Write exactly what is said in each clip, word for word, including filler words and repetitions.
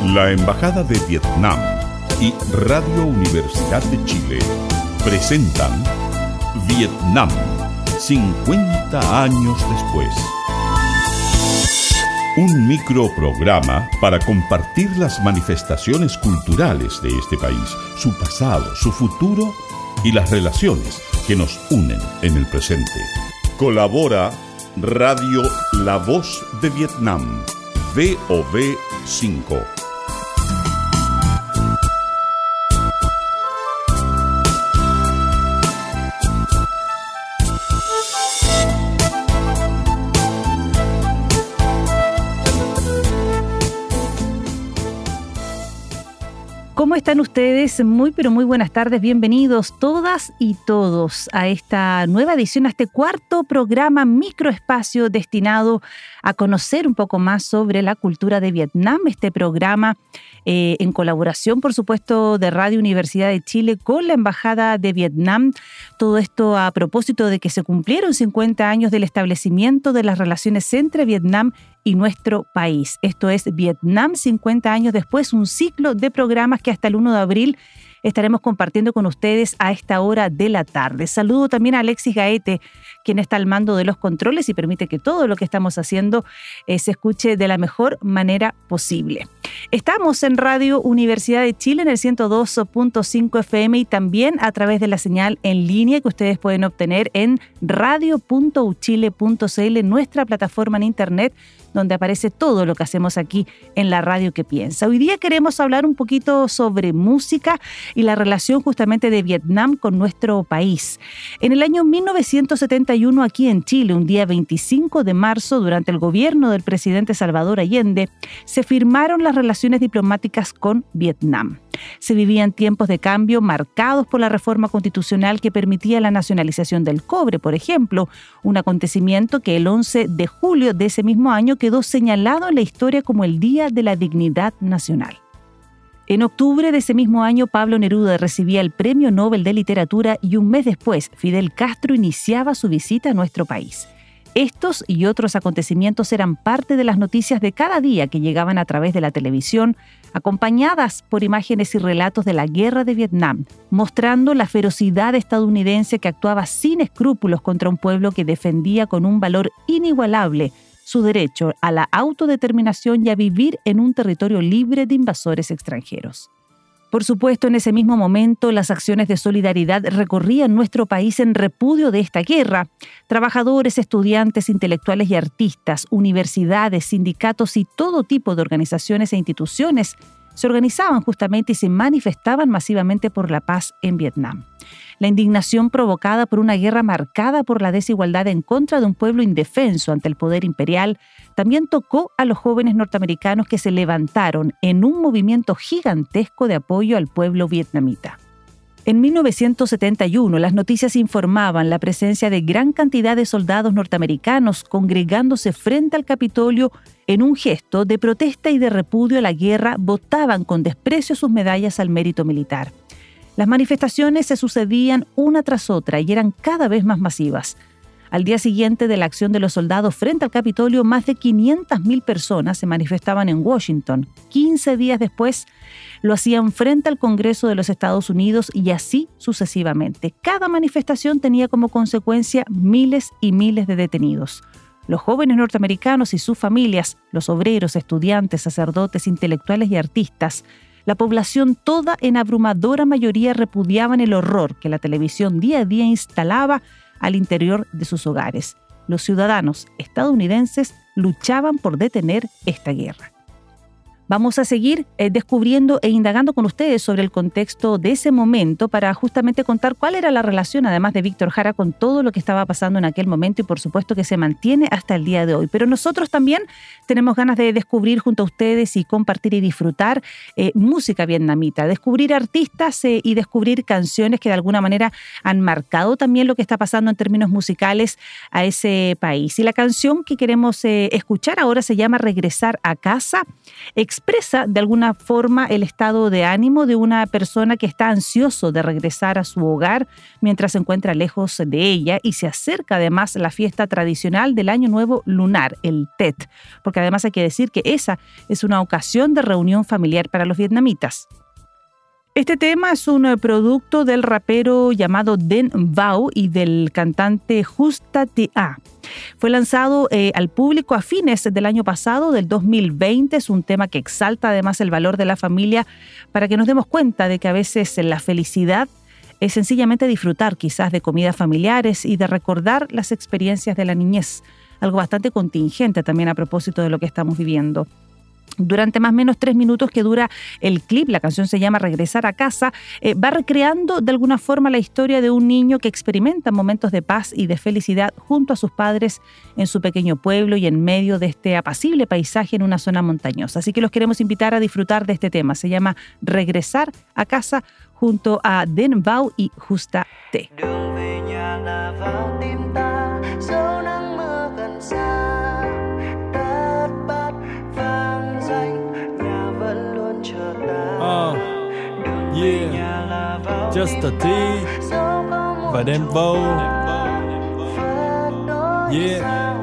La Embajada de Vietnam y Radio Universidad de Chile presentan Vietnam, cincuenta años después. Un microprograma para compartir las manifestaciones culturales de este país, su pasado, su futuro y las relaciones que nos unen en el presente. Colabora Radio La Voz de Vietnam, V O V cinco. ¿Cómo están ustedes? Muy, pero muy buenas tardes. Bienvenidos todas y todos a esta nueva edición, a este cuarto programa microespacio destinado a conocer un poco más sobre la cultura de Vietnam. Este programa eh, en colaboración, por supuesto, de Radio Universidad de Chile con la Embajada de Vietnam. Todo esto a propósito de que se cumplieron cincuenta años del establecimiento de las relaciones entre Vietnam y nuestro país. Esto es Vietnam cincuenta años después, un ciclo de programas que hasta el primero de abril estaremos compartiendo con ustedes a esta hora de la tarde. Saludo también a Alexis Gaete, quien está al mando de los controles y permite que todo lo que estamos haciendo eh, se escuche de la mejor manera posible. Estamos en Radio Universidad de Chile en el ciento dos punto cinco F M y también a través de la señal en línea que ustedes pueden obtener en radio punto u chile punto c l, nuestra plataforma en internet, donde aparece todo lo que hacemos aquí en la radio que piensa. Hoy día queremos hablar un poquito sobre música y la relación justamente de Vietnam con nuestro país. En el año mil novecientos setenta y uno, aquí en Chile, un día veinticinco de marzo, durante el gobierno del presidente Salvador Allende, se firmaron las relaciones diplomáticas con Vietnam. Se vivían tiempos de cambio marcados por la reforma constitucional que permitía la nacionalización del cobre, por ejemplo, un acontecimiento que el once de julio de ese mismo año quedó señalado en la historia como el Día de la Dignidad Nacional. En octubre de ese mismo año, Pablo Neruda recibía el Premio Nobel de Literatura y un mes después, Fidel Castro iniciaba su visita a nuestro país. Estos y otros acontecimientos eran parte de las noticias de cada día que llegaban a través de la televisión, acompañadas por imágenes y relatos de la guerra de Vietnam, mostrando la ferocidad estadounidense que actuaba sin escrúpulos contra un pueblo que defendía con un valor inigualable su derecho a la autodeterminación y a vivir en un territorio libre de invasores extranjeros. Por supuesto, en ese mismo momento, las acciones de solidaridad recorrían nuestro país en repudio de esta guerra. Trabajadores, estudiantes, intelectuales y artistas, universidades, sindicatos y todo tipo de organizaciones e instituciones se organizaban justamente y se manifestaban masivamente por la paz en Vietnam. La indignación provocada por una guerra marcada por la desigualdad en contra de un pueblo indefenso ante el poder imperial también tocó a los jóvenes norteamericanos que se levantaron en un movimiento gigantesco de apoyo al pueblo vietnamita. En mil novecientos setenta y uno, las noticias informaban la presencia de gran cantidad de soldados norteamericanos congregándose frente al Capitolio en un gesto de protesta y de repudio a la guerra. Botaban con desprecio sus medallas al mérito militar. Las manifestaciones se sucedían una tras otra y eran cada vez más masivas. Al día siguiente de la acción de los soldados frente al Capitolio, más de quinientas mil personas se manifestaban en Washington. quince días después, lo hacían frente al Congreso de los Estados Unidos y así sucesivamente. Cada manifestación tenía como consecuencia miles y miles de detenidos. Los jóvenes norteamericanos y sus familias, los obreros, estudiantes, sacerdotes, intelectuales y artistas, la población toda en abrumadora mayoría repudiaban el horror que la televisión día a día instalaba al interior de sus hogares. Los ciudadanos estadounidenses luchaban por detener esta guerra. Vamos a seguir eh, descubriendo e indagando con ustedes sobre el contexto de ese momento para justamente contar cuál era la relación, además de Víctor Jara, con todo lo que estaba pasando en aquel momento y por supuesto que se mantiene hasta el día de hoy. Pero nosotros también tenemos ganas de descubrir junto a ustedes y compartir y disfrutar eh, música vietnamita, descubrir artistas eh, y descubrir canciones que de alguna manera han marcado también lo que está pasando en términos musicales a ese país. Y la canción que queremos eh, escuchar ahora se llama Regresar a Casa. expresa de alguna forma el estado de ánimo de una persona que está ansioso de regresar a su hogar mientras se encuentra lejos de ella, y se acerca además la fiesta tradicional del Año Nuevo Lunar, el Tet, porque además hay que decir que esa es una ocasión de reunión familiar para los vietnamitas. Este tema es un producto del rapero llamado Den Vau y del cantante Justa Te A. Fue lanzado eh, al público a fines del año pasado, del dos mil veinte. Es un tema que exalta además el valor de la familia, para que nos demos cuenta de que a veces la felicidad es sencillamente disfrutar quizás de comidas familiares y de recordar las experiencias de la niñez. Algo bastante contingente también a propósito de lo que estamos viviendo. Durante más o menos tres minutos que dura el clip, la canción se llama Regresar a Casa, eh, va recreando de alguna forma la historia de un niño que experimenta momentos de paz y de felicidad junto a sus padres en su pequeño pueblo y en medio de este apacible paisaje en una zona montañosa. Así que los queremos invitar a disfrutar de este tema. Se llama Regresar a Casa junto a Den Vau y Justa Te. Uh, yeah, Justa Te và Den Vau. Yeah,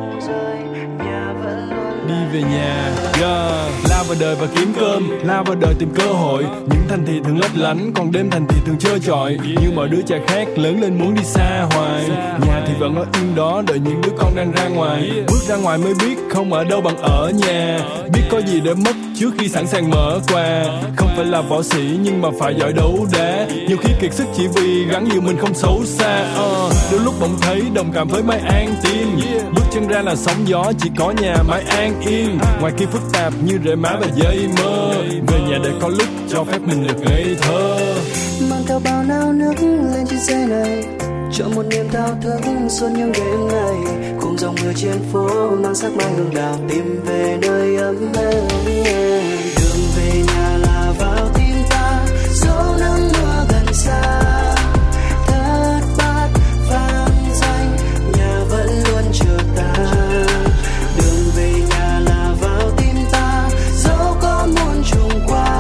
đi về nhà. Yeah, lao vào đời và kiếm cơm, lao vào đời tìm cơ hội. Những thành thị thường lấp lánh, còn đêm thành thị thường trơ trọi. Như mọi đứa trẻ khác lớn lên muốn đi xa hoài. Nhà thì vẫn ở yên đó, đợi những đứa con đang ra ngoài. Bước ra ngoài mới biết không ở đâu bằng ở nhà. Biết có gì để mất trước khi sẵn sàng mở quà. Không phải là võ sĩ nhưng mà phải giỏi đấu đá. Nhiều khi kiệt sức chỉ vì gắn nhiều mình không xấu xa. uh, Đôi lúc bỗng thấy đồng cảm với mái an tim. Bước chân ra là sóng gió, chỉ có nhà mái an yên. Ngoài kia phức tạp như rễ má và dây mơ. Về nhà để có lúc cho phép mình được ngây thơ. Mang theo bao nao nước lên trên xe này, cho một niềm thao thức suốt những đêm ngày. Cùng dòng mưa trên phố mang sắc mai hương đào, tìm về nơi ấm êm. Đường về nhà là vào tim ta, dẫu nắng mưa gần xa. Thất bát vang danh, nhà vẫn luôn chờ ta. Đường về nhà là vào tim ta, dẫu có muôn trùng qua.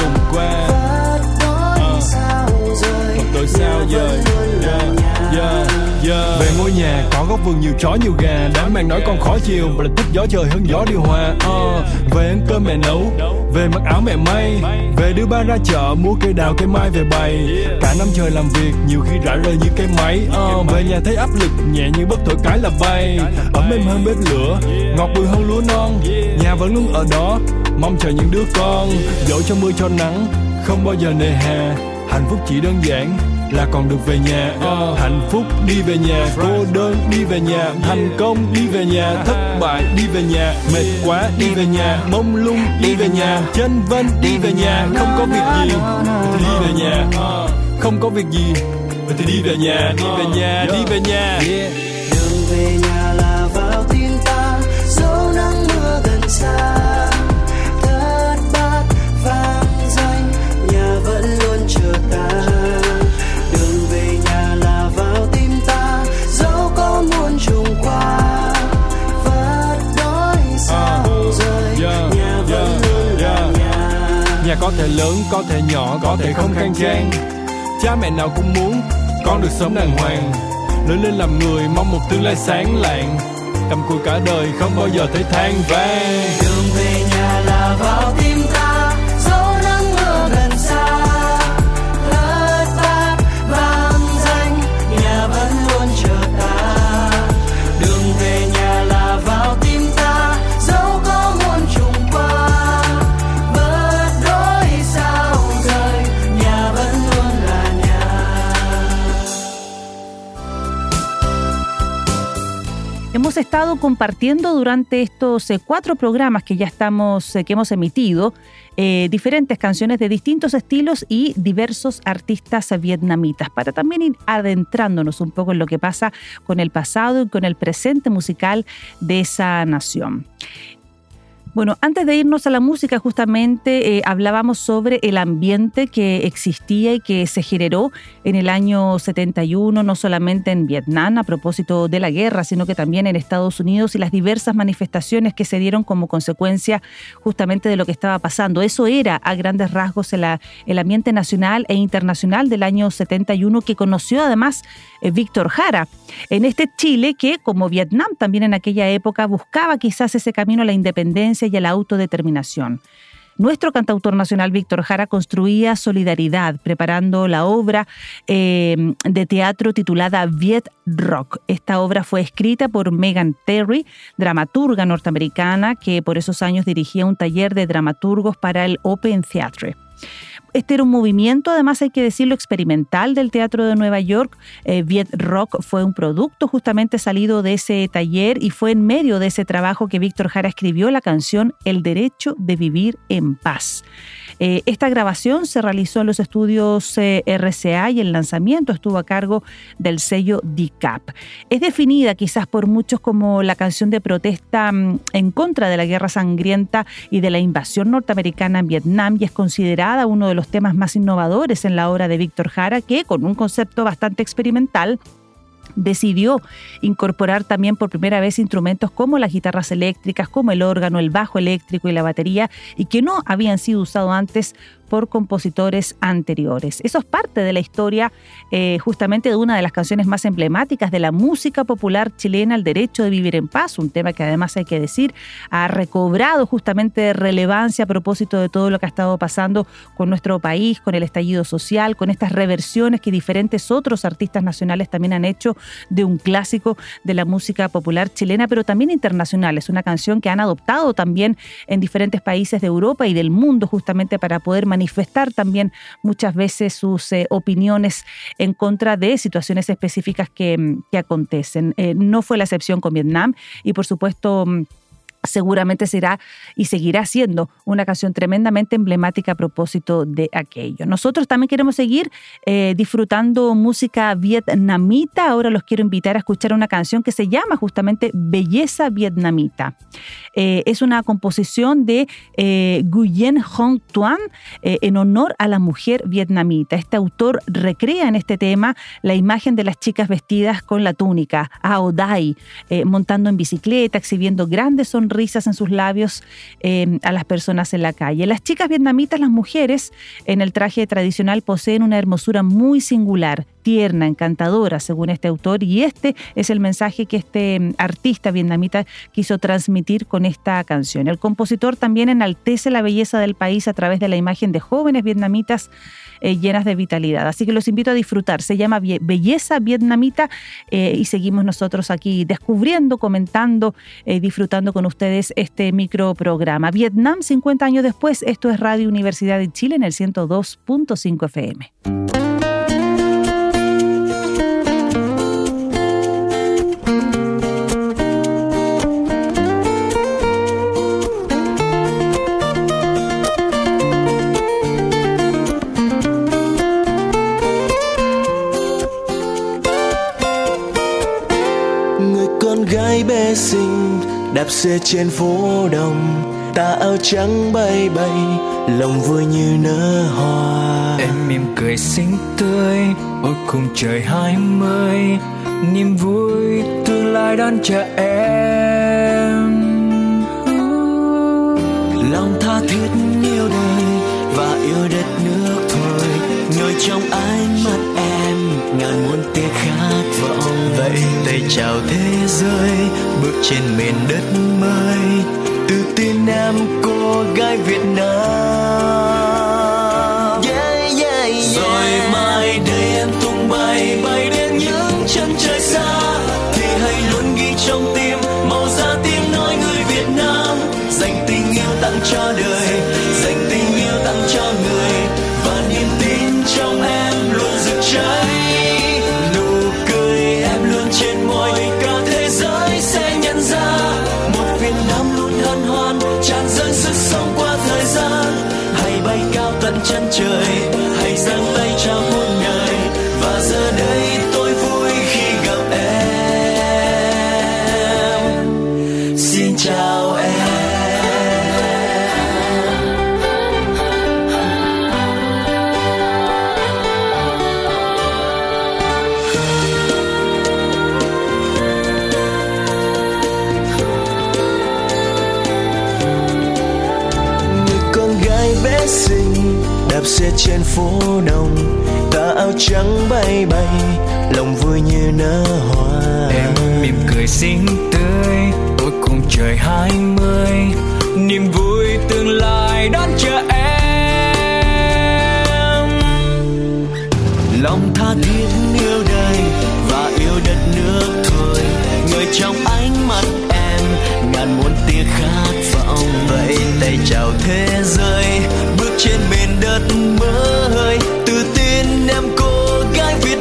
Vất đôi sao rời, đôi sao rời. Yeah, yeah. Về ngôi nhà có góc vườn nhiều chó nhiều gà. Đám mang nói con khó chiều và là thích gió trời hơn gió điều hòa. uh, Về ăn cơm mẹ nấu, về mặc áo mẹ may. Về đưa ba ra chợ mua cây đào cây mai về bày. Cả năm trời làm việc nhiều khi rã rời như cây máy. uh, Về nhà thấy áp lực nhẹ như bất thổi cái là bay. Ấm êm hơn bếp lửa, ngọt bùi hơn lúa non. Nhà vẫn luôn ở đó, mong chờ những đứa con. Dẫu cho mưa cho nắng, không bao giờ nề hà. Hạnh phúc chỉ đơn giản là còn được về nhà. uh, Hạnh phúc đi về nhà, cô đơn đi về nhà, thành công đi về nhà, thất bại đi về nhà, mệt quá đi về nhà, mông lung đi về nhà, chênh vênh đi về nhà. Không có việc gì thì đi về nhà. uh, Không có việc gì thì đi về nhà, đi về nhà, đi về nhà. Đường về nhà là vào tim ta, dẫu nắng mưa gần xa. Thất bát vang danh, nhà vẫn luôn chờ ta. Đường về nhà là vào tim ta, dẫu có muôn trùng qua. Vất đôi sao rời, nhà vẫn luôn là nhà. Nhà có thể lớn, có thể nhỏ, có thể không khang trang. Cha mẹ nào cũng muốn con được sống đàng hoàng. Lớn lên làm người mong một tương lai sáng lạng. Cầm cùi cả đời không bao giờ thấy than vang. Đường về nhà là vào tim ta, dẫu nắng mưa gần xa. Thất bát vang danh, nhà vẫn luôn chờ ta. Đường về nhà là vào tim ta, dẫu có muôn trùng qua. Vất đôi sao rời, nhà vẫn luôn là nhà. Hemos estado compartiendo durante estos eh, cuatro programas que ya estamos, eh, que hemos emitido, eh, diferentes canciones de distintos estilos y diversos artistas vietnamitas, para también ir adentrándonos un poco en lo que pasa con el pasado y con el presente musical de esa nación. Bueno, antes de irnos a la música, justamente eh, hablábamos sobre el ambiente que existía y que se generó en el año setenta y uno, no solamente en Vietnam a propósito de la guerra, sino que también en Estados Unidos y las diversas manifestaciones que se dieron como consecuencia justamente de lo que estaba pasando. Eso era a grandes rasgos el, el ambiente nacional e internacional del año setenta y uno que conoció además eh, Víctor Jara. En este Chile que, como Vietnam también en aquella época, buscaba quizás ese camino a la independencia y a la autodeterminación. Nuestro cantautor nacional Víctor Jara construía solidaridad, preparando la obra eh, de teatro titulada Viet Rock. Esta obra fue escrita por Megan Terry, dramaturga norteamericana que por esos años dirigía un taller de dramaturgos para el Open Theatre. Este era un movimiento, además hay que decirlo, experimental del Teatro de Nueva York. Eh, Viet Rock fue un producto justamente salido de ese taller y fue en medio de ese trabajo que Víctor Jara escribió la canción El Derecho de Vivir en Paz. Eh, esta grabación se realizó en los estudios eh, R C A y el lanzamiento estuvo a cargo del sello D C A P. Es definida quizás por muchos como la canción de protesta mm, en contra de la guerra sangrienta y de la invasión norteamericana en Vietnam y es considerada uno de los temas más innovadores en la obra de Víctor Jara, que con un concepto bastante experimental decidió incorporar también por primera vez instrumentos como las guitarras eléctricas, como el órgano, el bajo eléctrico y la batería, y que no habían sido usados antes por compositores anteriores. Eso es parte de la historia eh, justamente de una de las canciones más emblemáticas de la música popular chilena, El Derecho de Vivir en Paz, un tema que además hay que decir ha recobrado justamente relevancia a propósito de todo lo que ha estado pasando con nuestro país, con el estallido social, con estas reversiones que diferentes otros artistas nacionales también han hecho de un clásico de la música popular chilena, pero también internacional. Es una canción que han adoptado también en diferentes países de Europa y del mundo justamente para poder manifestar manifestar también muchas veces sus eh, opiniones en contra de situaciones específicas que, que acontecen. Eh, no fue la excepción con Vietnam y por supuesto seguramente será y seguirá siendo una canción tremendamente emblemática a propósito de aquello. Nosotros también queremos seguir eh, disfrutando música vietnamita. Ahora los quiero invitar a escuchar una canción que se llama justamente Belleza Vietnamita. Eh, es una composición de eh, Nguyen Hong Tuan eh, en honor a la mujer vietnamita. Este autor recrea en este tema la imagen de las chicas vestidas con la túnica, Ao Dai, eh, montando en bicicleta, exhibiendo grandes sonrisas risas en sus labios eh, a las personas en la calle. Las chicas vietnamitas, las mujeres, en el traje tradicional poseen una hermosura muy singular, tierna, encantadora, según este autor, y este es el mensaje que este artista vietnamita quiso transmitir con esta canción. El compositor también enaltece la belleza del país a través de la imagen de jóvenes vietnamitas eh, llenas de vitalidad. Así que los invito a disfrutar. Se llama Belleza Vietnamita eh, y seguimos nosotros aquí descubriendo, comentando, eh, disfrutando con ustedes este microprograma. Vietnam, cincuenta años después. Esto es Radio Universidad de Chile en el ciento dos punto cinco F M. Gái bé xinh đạp xe trên phố đông, tà áo trắng bay bay, lòng vui như nở hoa. Em mỉm cười xinh tươi, ôi cùng trời hai mươi, niềm vui tương lai đón chờ em. Lòng tha thiết yêu đời và yêu đất nước thôi, ngồi trong ánh mắt em ngàn muôn tia khát vọng. Vậy tay chào thế giới, bước trên miền đất mới, tự tin em cô gái Việt Nam. Yeah, yeah, yeah. Rồi mai đây em tung bay bay đến những chân trời xa, thì hãy luôn ghi trong tim màu da tiếng nói người Việt Nam. Dành tình yêu tặng cho đời, dành tình yêu tặng cho người, và niềm tin trong em luôn rực cháy. Nụ cười em luôn trên môi, cả thế giới sẽ nhận ra một Việt Nam luôn hân hoan, tràn dâng sức sống qua thời gian. Hãy bay cao tận chân trời, hãy giang tay chào muôn người, và giờ đây tôi vui khi gặp em. Xin chào em. đạp xe trên phố đông, tà áo trắng bay bay, lòng vui như nở hoa. Em mỉm cười xinh tươi, ôi cùng trời hai mươi, niềm vui tương lai đón chờ em. Lòng tha thiết yêu đời và yêu đất nước thôi, người trong ánh mắt em ngàn muôn tia khát vọng. Vậy tay chào thế giới, bước trên miền đất mới, tự tin em cô gái Việt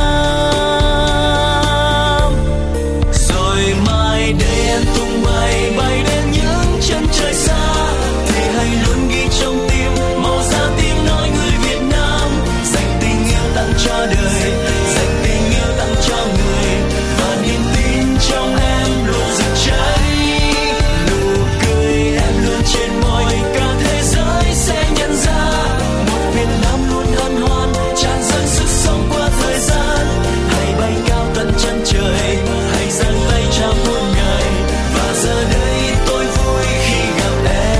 Nam. Rồi mai đây em tung bay bay đến những chân trời xa, thì hãy luôn ghi trong tim màu da tim nói người Việt Nam. Dành tình yêu tặng cho đời, dành tình yêu tặng cho người, và niềm tin trong em luôn rực cháy. Nụ cười em luôn trên môi, cả thế giới sẽ nhận ra một Việt Nam luôn hân hoan, tràn dâng sức sống qua thời gian. Hãy bay cao tận chân trời, hãy giang tay chào muôn người, và giờ đây tôi vui khi gặp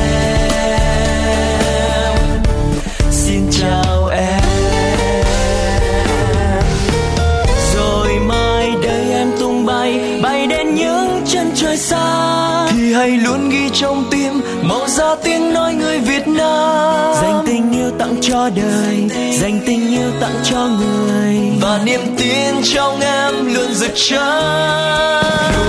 em. Xin chào em. Rồi mai đây em tung bay bay đến những chân trời xa, thì hãy luôn ghi trong tim màu da tiếng nói người Việt Nam. Dành tình yêu tặng cho đời, dành tình yêu tặng cho người, và niềm tin trong em luôn rực cháy.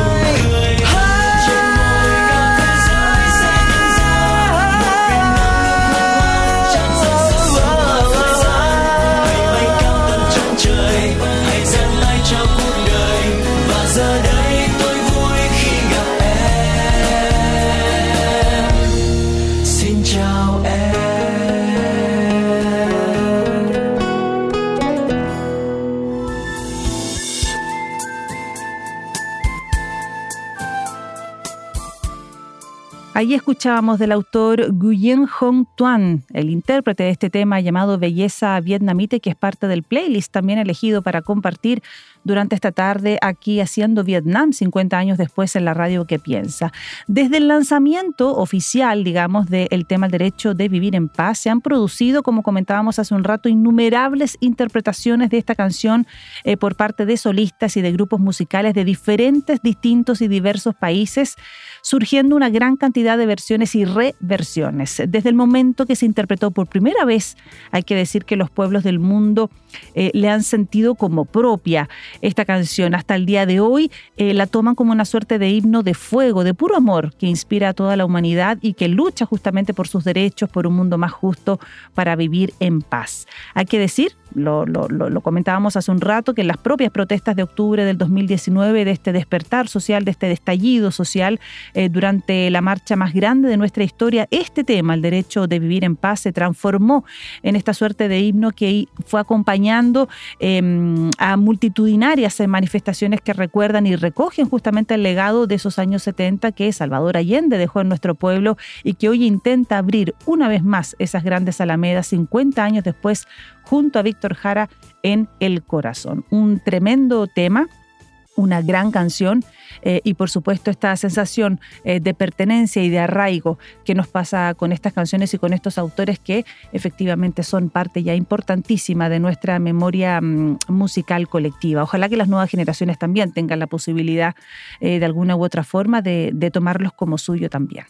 Ahí escuchábamos del autor Nguyen Hong Tuan, el intérprete de este tema llamado Belleza Vietnamita, que es parte del playlist también elegido para compartir durante esta tarde aquí haciendo Vietnam, cincuenta años después en la radio que piensa. Desde el lanzamiento oficial, digamos, del tema El Derecho de Vivir en Paz, se han producido, como comentábamos hace un rato, innumerables interpretaciones de esta canción eh, por parte de solistas y de grupos musicales de diferentes, distintos y diversos países, surgiendo una gran cantidad de versiones y reversiones. Desde el momento que se interpretó por primera vez, hay que decir que los pueblos del mundo eh, le han sentido como propia esta canción. Hasta el día de hoy eh, la toman como una suerte de himno de fuego, de puro amor, que inspira a toda la humanidad y que lucha justamente por sus derechos, por un mundo más justo para vivir en paz. Hay que decir, lo, lo, lo, lo comentábamos hace un rato, que en las propias protestas de octubre del dos mil diecinueve, de este despertar social, de este estallido social, eh, durante la marcha más grande de nuestra historia, este tema, el derecho de vivir en paz, se transformó en esta suerte de himno que fue acompañando eh, a multitudinarias manifestaciones que recuerdan y recogen justamente el legado de esos años setenta que Salvador Allende dejó en nuestro pueblo y que hoy intenta abrir una vez más esas grandes alamedas cincuenta años después junto a Víctor Jara en el corazón. Un tremendo tema, una gran canción eh, y por supuesto esta sensación eh, de pertenencia y de arraigo que nos pasa con estas canciones y con estos autores que efectivamente son parte ya importantísima de nuestra memoria mm, musical colectiva. Ojalá que las nuevas generaciones también tengan la posibilidad eh, de alguna u otra forma de, de tomarlos como suyo también.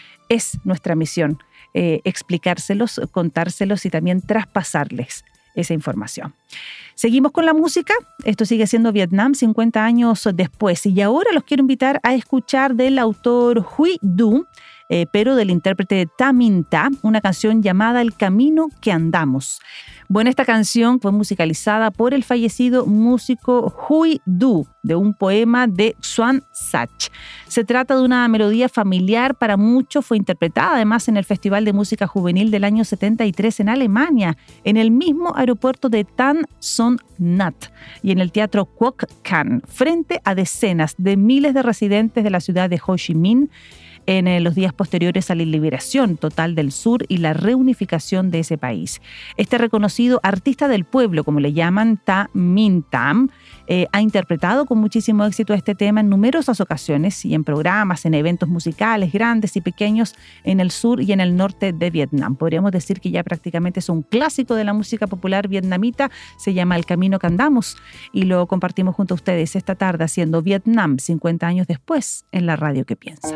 Es nuestra misión eh, explicárselos, contárselos y también traspasarles esa información. Seguimos con la música. Esto sigue siendo Vietnam cincuenta años después. Y ahora los quiero invitar a escuchar del autor Huy Du, eh, pero del intérprete Tha Minh Ta, una canción llamada El Camino que Andamos. Bueno, esta canción fue musicalizada por el fallecido músico Huy Du, de un poema de Xuan Sach. Se trata de una melodía familiar para muchos, fue interpretada además en el Festival de Música Juvenil del año setenta y tres en Alemania, en el mismo aeropuerto de Tan Son Nhat y en el Teatro Quoc Can, frente a decenas de miles de residentes de la ciudad de Ho Chi Minh, en eh, los días posteriores a la liberación total del sur y la reunificación de ese país. Este reconocido artista del pueblo, como le llaman, Ta Minh Tam, eh, ha interpretado con muchísimo éxito este tema en numerosas ocasiones y en programas, en eventos musicales grandes y pequeños en el sur y en el norte de Vietnam. Podríamos decir que ya prácticamente es un clásico de la música popular vietnamita, se llama El Camino que Andamos y lo compartimos junto a ustedes esta tarde haciendo Vietnam cincuenta años después en la radio que piensa.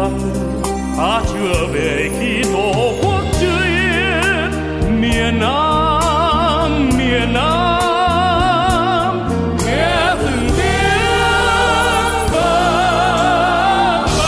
Nam. Ta chưa về khi tổ quốc chưa yên, miền Nam, miền Nam, nghe từng tiếng vang vang.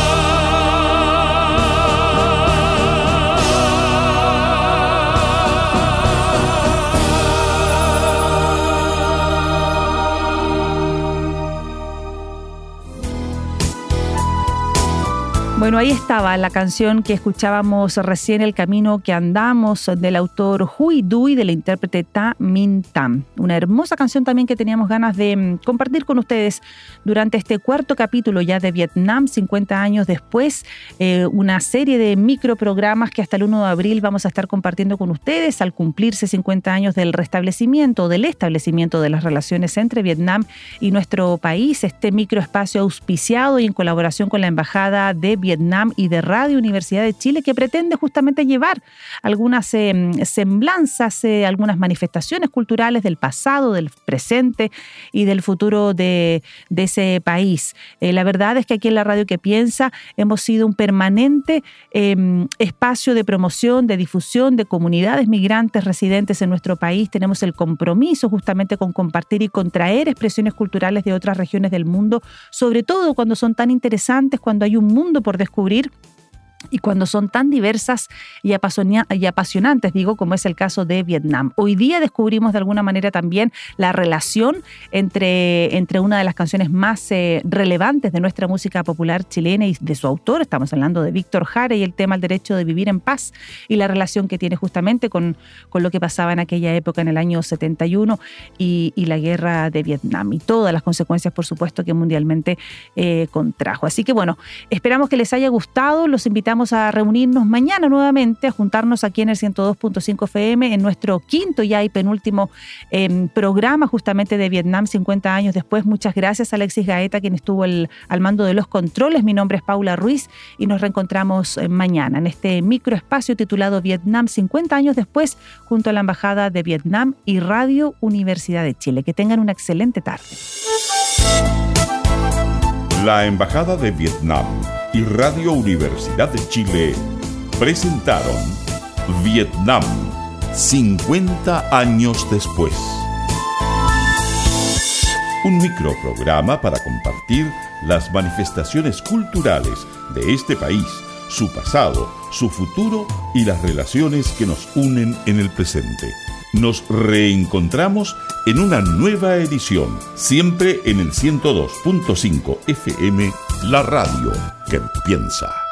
Bueno, ahí estaba la canción que escuchábamos recién, El camino que andamos, del autor Huy Duy, del intérprete Ta Minh Tam. Una hermosa canción también que teníamos ganas de compartir con ustedes durante este cuarto capítulo ya de Vietnam, cincuenta años después. Eh, una serie de microprogramas que hasta el uno de abril vamos a estar compartiendo con ustedes al cumplirse cincuenta años del restablecimiento, del establecimiento de las relaciones entre Vietnam y nuestro país. Este microespacio auspiciado y en colaboración con la Embajada de Vietnam Vietnam y de Radio Universidad de Chile, que pretende justamente llevar algunas eh, semblanzas, eh, algunas manifestaciones culturales del pasado, del presente y del futuro de, de ese país. Eh, la verdad es que aquí en la Radio Que Piensa hemos sido un permanente eh, espacio de promoción, de difusión de comunidades migrantes residentes en nuestro país. Tenemos el compromiso justamente con compartir y contraer expresiones culturales de otras regiones del mundo, sobre todo cuando son tan interesantes, cuando hay un mundo por descubrir y cuando son tan diversas y apasionantes, digo, como es el caso de Vietnam. Hoy día descubrimos de alguna manera también la relación entre, entre una de las canciones más eh, relevantes de nuestra música popular chilena y de su autor. Estamos hablando de Víctor Jara y el tema El derecho de vivir en paz y la relación que tiene justamente con, con lo que pasaba en aquella época, en el año setenta y uno y, y la guerra de Vietnam y todas las consecuencias, por supuesto, que mundialmente eh, contrajo. Así que bueno, esperamos que les haya gustado. Los invitamos a reunirnos mañana nuevamente, a juntarnos aquí en el ciento dos punto cinco F M en nuestro quinto ya y penúltimo eh, programa justamente de Vietnam cincuenta años después. Muchas gracias a Alexis Gaeta, quien estuvo el, al mando de los controles. Mi nombre es Paula Ruiz y nos reencontramos eh, mañana en este microespacio titulado Vietnam cincuenta años después, junto a la Embajada de Vietnam y Radio Universidad de Chile. Que tengan una excelente tarde. La Embajada de Vietnam y Radio Universidad de Chile presentaron Vietnam, cincuenta años después. Un microprograma para compartir las manifestaciones culturales de este país, su pasado, su futuro y las relaciones que nos unen en el presente. Nos reencontramos en una nueva edición, siempre en el ciento dos punto cinco F M, la radio que piensa.